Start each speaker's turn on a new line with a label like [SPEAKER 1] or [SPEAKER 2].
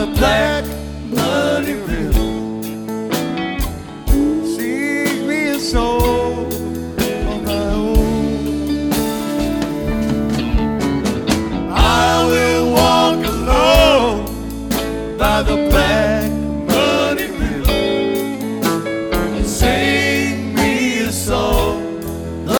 [SPEAKER 1] the black muddy river. Seek me a soul of my own. I will walk alone by the black